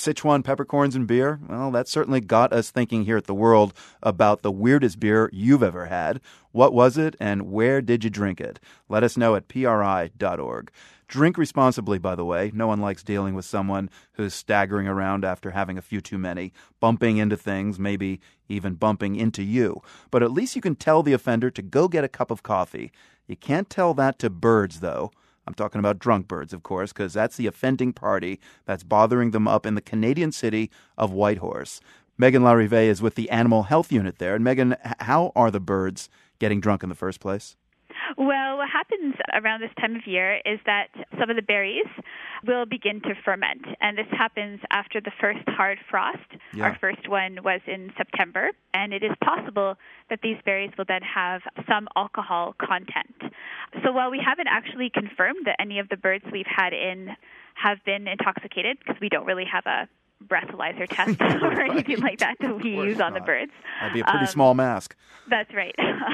Sichuan peppercorns and beer? Well, that certainly got us thinking here at The World about the weirdest beer you've ever had. What was it, and where did you drink it? Let us know at PRI.org. Drink responsibly, by the way. No one likes dealing with someone who's staggering around after having a few too many, bumping into things, maybe even bumping into you. But at least you can tell the offender to go get a cup of coffee. You can't tell that to birds, though. I'm talking about drunk birds, of course, because that's the offending party that's bothering them up in the Canadian city of Whitehorse. Megan Larive is with the Animal Health Unit there. And Megan, how are the birds getting drunk in the first place? Well, what happens around this time of year is that some of the berries will begin to ferment, and this happens after the first hard frost. Yeah. Our first one was in September, and it is possible that these berries will then have some alcohol content. So while we haven't actually confirmed that any of the birds we've had in have been intoxicated, because we don't really have a breathalyzer test or anything like that we use on the birds. That'd be a pretty small mask. That's right.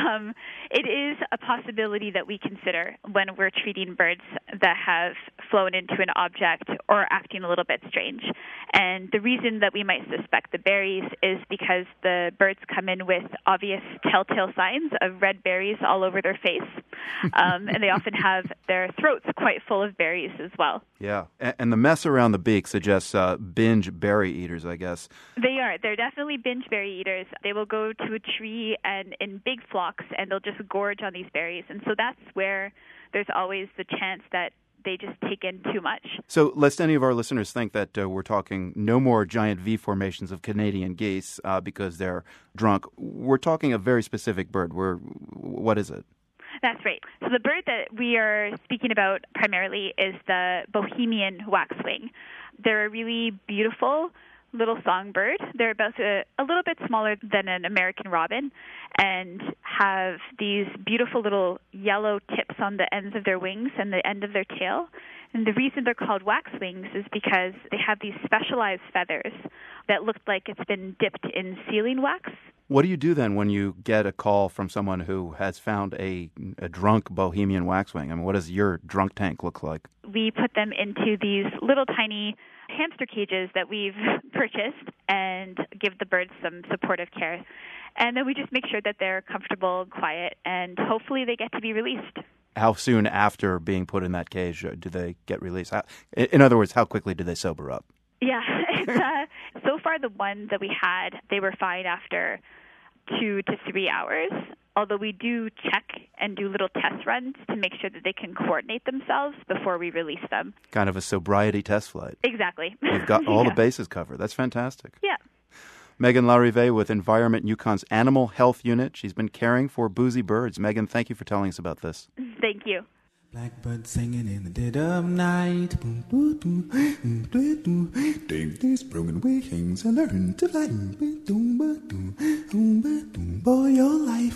It is a possibility that we consider when we're treating birds that have flown into an object or acting a little bit strange. And the reason that we might suspect the berries is because the birds come in with obvious telltale signs of red berries all over their face. And they often have their throats quite full of berries as well. Yeah. And the mess around the beak suggests binge berry eaters, I guess. They are. They're definitely binge berry eaters. They will go to a tree and in big flocks, and they'll just gorge on these berries. And so that's where there's always the chance that they just take in too much. So lest any of our listeners think that we're talking no more giant V formations of Canadian geese because they're drunk, we're talking a very specific bird. What is it? That's right. So the bird that we are speaking about primarily is the Bohemian waxwing. They're a really beautiful little songbird. They're about a little bit smaller than an American robin and have these beautiful little yellow tips on the ends of their wings and the end of their tail. And the reason they're called waxwings is because they have these specialized feathers that look like it's been dipped in sealing wax. What do you do then when you get a call from someone who has found a drunk Bohemian waxwing? I mean, what does your drunk tank look like? We put them into these little tiny hamster cages that we've purchased and give the birds some supportive care. And then we just make sure that they're comfortable and quiet, and hopefully they get to be released. How soon after being put in that cage do they get released? In other words, how quickly do they sober up? Yeah. So far the ones that we had, they were fine after 2 to 3 hours, although we do check and do little test runs to make sure that they can coordinate themselves before we release them. Kind of a sobriety test flight. Exactly. You've got all the bases covered. That's fantastic. Yeah. Megan Larive with Environment Yukon's Animal Health Unit. She's been caring for boozy birds. Megan, thank you for telling us about this. Thank you. Blackbird singing in the dead of night. Boom, boom, boom, boom, boom, boom. Take these broken wings and learn to fly. Boom, boom, boom, boom, boom. Boy, your life.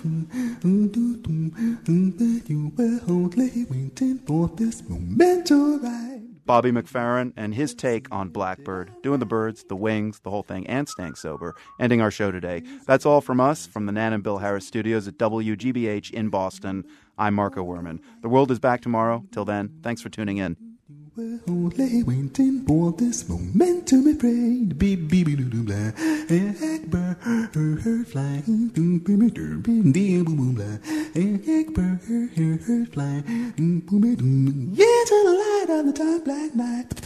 You were only waiting for this moment to arrive. Bobby McFerrin and his take on Blackbird, doing the birds, the wings, the whole thing, and staying sober, ending our show today. That's all from us, from the Nan and Bill Harris studios at WGBH in Boston. I'm Marco Werman. The World is back tomorrow. Till then, thanks for tuning in. We're only waiting for this moment to be prayed. Beep, beep, doo, doo, blah. Bird flying. Boom, boom, boom, boom, boom, blah. Bird flying. Boom, boom, boom. Into the light of the dark black night.